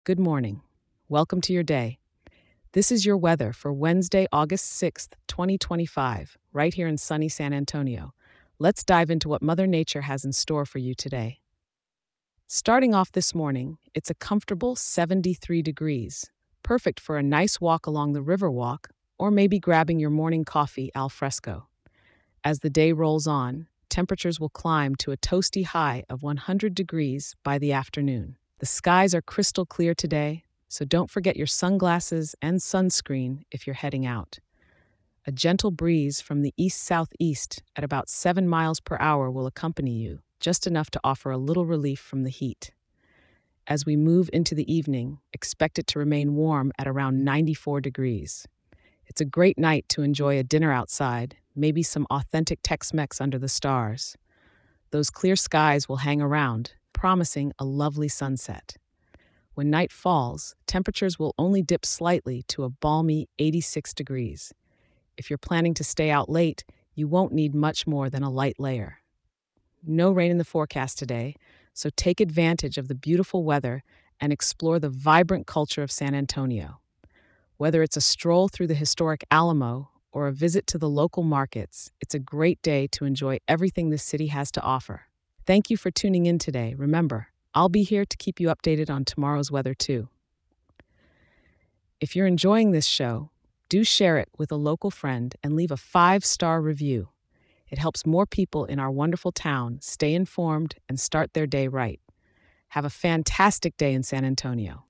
Good morning. Welcome to your day. This is your weather for Wednesday, August 6th, 2025, right here in sunny San Antonio. Let's dive into what Mother Nature has in store for you today. Starting off this morning, it's a comfortable 73 degrees, perfect for a nice walk along the Riverwalk or maybe grabbing your morning coffee al fresco. As the day rolls on, temperatures will climb to a toasty high of 100 degrees by the afternoon. The skies are crystal clear today, so don't forget your sunglasses and sunscreen if you're heading out. A gentle breeze from the east-southeast at about 7 miles per hour will accompany you, just enough to offer a little relief from the heat. As we move into the evening, expect it to remain warm at around 94 degrees. It's a great night to enjoy a dinner outside, maybe some authentic Tex-Mex under the stars. Those clear skies will hang around, promising a lovely sunset. When night falls, temperatures will only dip slightly to a balmy 86 degrees. If you're planning to stay out late, you won't need much more than a light layer. No rain in the forecast today, so take advantage of the beautiful weather and explore the vibrant culture of San Antonio. Whether it's a stroll through the historic Alamo or a visit to the local markets, it's a great day to enjoy everything this city has to offer. Thank you for tuning in today. Remember, I'll be here to keep you updated on tomorrow's weather too. If you're enjoying this show, do share it with a local friend and leave a 5-star review. It helps more people in our wonderful town stay informed and start their day right. Have a fantastic day in San Antonio.